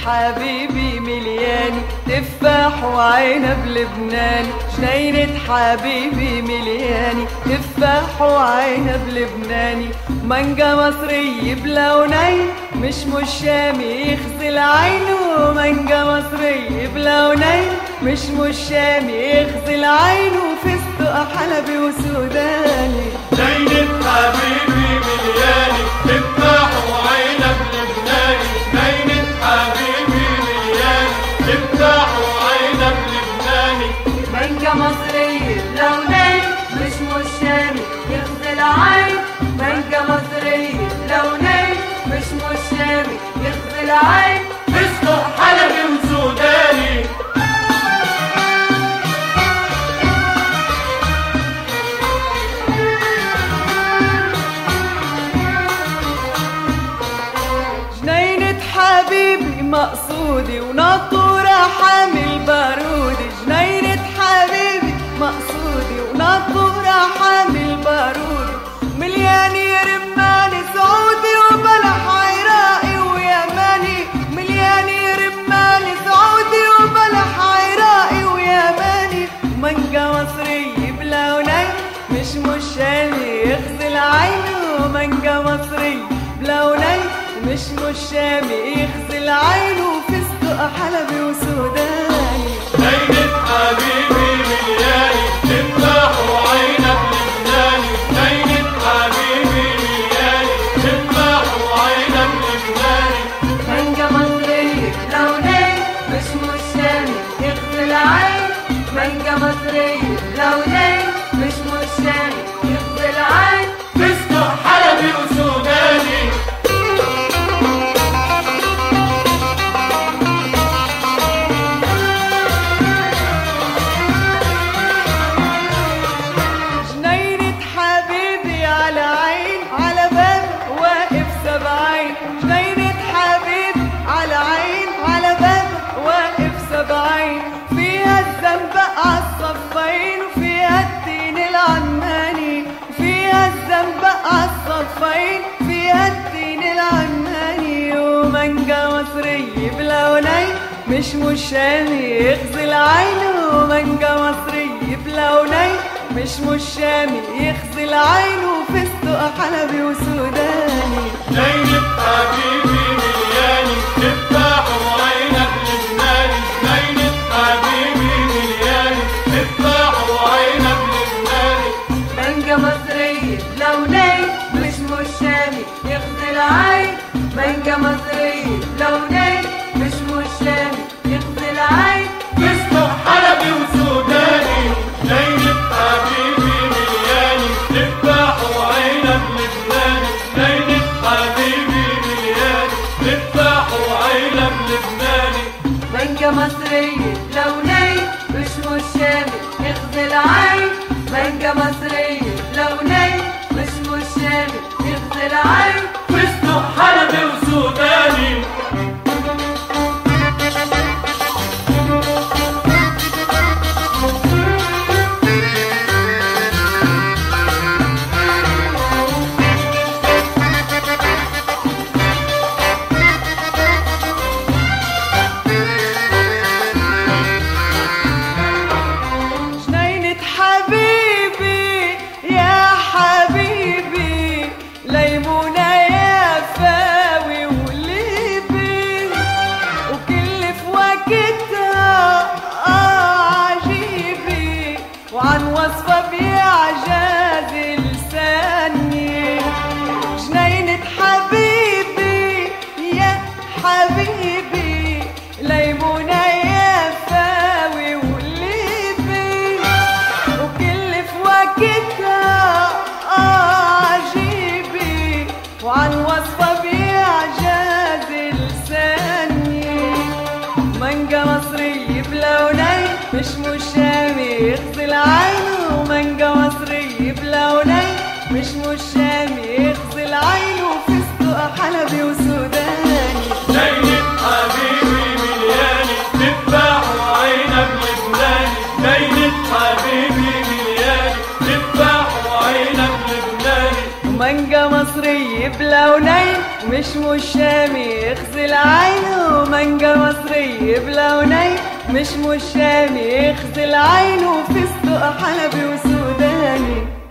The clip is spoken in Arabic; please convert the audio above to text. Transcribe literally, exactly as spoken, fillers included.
حبيبي ملياني، تفاح وعنب لبناني. جنينة حبيبي ملياني، تفاح وعنب لبناني. مانجا مصري بلونين، مش مش شامي يخزي عينه. مانجا مصري بلونين، مش مش شامي يخزي عينه. فستق حلبي وسوداني. جنينة حبيبي ملياني، تفاح وعنب لبناني. جنينة حبيبي ملياني، تفاح وعنب لبناني. مانجا مصري بلونين، مش مش شامي يخزي العين. مانجا مصري بلونين، مش مش شامي يخزي العين. فستق حلبي وسوداني. جنينة حبيبي مقصودي وناطورة حامل بارودي. جنينة حبيبي مقصودي وناطورة حامل بارودي. ملياني رماني سعودي وبلح عراقي ويماني. ملياني رماني سعودي وبلح عراقي ويماني. مانجا مصري بلونين، مش مش شامي يخزي العين. مانجا مصري بلونين، مش مش شامي يخزي العين. وفستق حلبي وسوداني. جنينة حبيبي ملياني، تفاح وعنب لبناني. جنينة حبيبي ملياني، تفاح وعنب لبناني. مانجا مصري بلونين، مش مش شامي يخزي العين. مانجا مصري بلونين، مش مش شامي يخزي العين. فستق حلبي وسوداني. جنينة حبيبي على عين، على باب واقف سبعين. جنينة حبيبي على عين، على باب واقف سبعين. فيها الزنبق عالصفين، وفيها التين العماني. فيها الزنبق عالصفين، فيها التين العماني. ومانجا مصري بلونين، مش مش شامي يخزي العين. ومانجا مصري بلونين، مش مش شامي يخزي العين. وفستق حلبي وسوداني. جنينة حبيبي ملياني، تفاح وعنب لبناني. جنينة حبيبي ملياني، تفاح وعنب لبناني. مانجا مصري بلونين، مش مش شامي يخزي العين. مانجا مصري بلونين، مش مش شامي يخزي العين. فستق حلبي وسوداني. جنينة حبيبي ملياني، تفاح وعنب لبناني. جنينة حبيبي ملياني، تفاح وعنب لبناني. مانجا مصري بلونين، مش مش شامي يخزي العين. مانجا مصري بلونين، مش مش شامي يخزي العين. فستق حلبي وسوداني. جنينة حبيبي يا حبيبي، ليمونة يا فاوي وليبي. وكل في وقتها عجيبي، وعن وصفة بإعجاز لساني. جنينة حبيبي يا حبيبي، ليمونة يا فاوي وليبي. وكل في وقتها عجيبي، وعن وصفة بإعجاز لساني. مانجا مصري بلونين، مش مش شامي يخزي العين. ومانجا مصري بلونين، مش مش شامي يخزي العين. وفستق حلبي وسوداني. جنينة حبيبي ملياني، تفاح وعنب لبناني. جنينة حبيبي ملياني، تفاح وعنب لبناني. مانجا مصري بلونين، مش مشامي يغزل عينه، مانجا مصري بلونين مش مشامي يغزل عينه، فستق حلبي وسوداني.